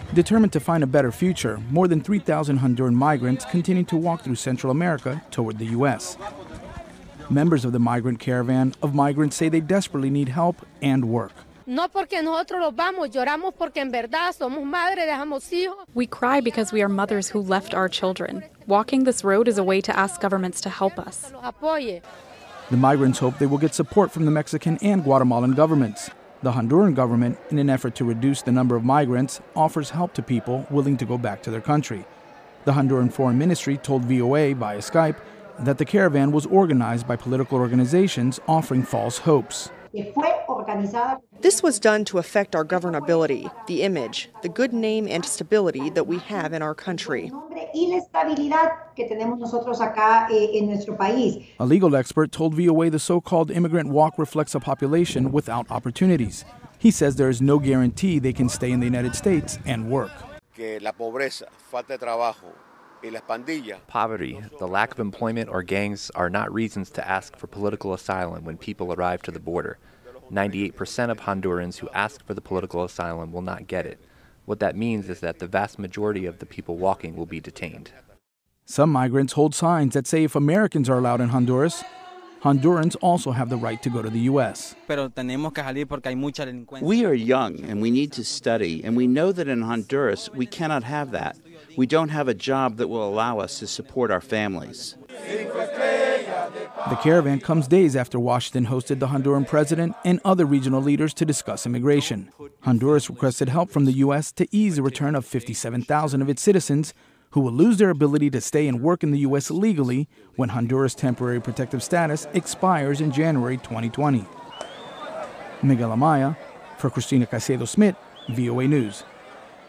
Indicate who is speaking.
Speaker 1: Determined to find a better future, more than 3,000 Honduran migrants continue to walk through Central America toward the U.S. Members of the migrant caravan of migrants say they desperately need help and work.
Speaker 2: We cry because we are mothers who left our children. Walking this road is a way to ask governments to help us.
Speaker 1: The migrants hope they will get support from the Mexican and Guatemalan governments. The Honduran government, in an effort to reduce the number of migrants, offers help to people willing to go back to their country. The Honduran Foreign Ministry told VOA via Skype that the caravan was organized by political organizations offering false hopes.
Speaker 3: This was done to affect our governability, the image, the good name and stability that we have in our country.
Speaker 1: A legal expert told VOA the so-called immigrant walk reflects a population without opportunities. He says there is no guarantee they can stay in the United States and work.
Speaker 4: Poverty, the lack of employment, or gangs are not reasons to ask for political asylum when people arrive to the border. 98% of Hondurans who ask for the political asylum will not get it. What that means is that the vast majority of the people walking will be detained.
Speaker 1: Some migrants hold signs that say if Americans are allowed in Honduras, Hondurans also have the right to go to the U.S.
Speaker 5: We are young and we need to study, and we know that in Honduras we cannot have that. We don't have a job that will allow us to support our families.
Speaker 1: The caravan comes days after Washington hosted the Honduran president and other regional leaders to discuss immigration. Honduras requested help from the U.S. to ease the return of 57,000 of its citizens who will lose their ability to stay and work in the U.S. legally when Honduras' temporary protective status expires in January 2020. Miguel Amaya for Cristina Caicedo Smith, VOA News.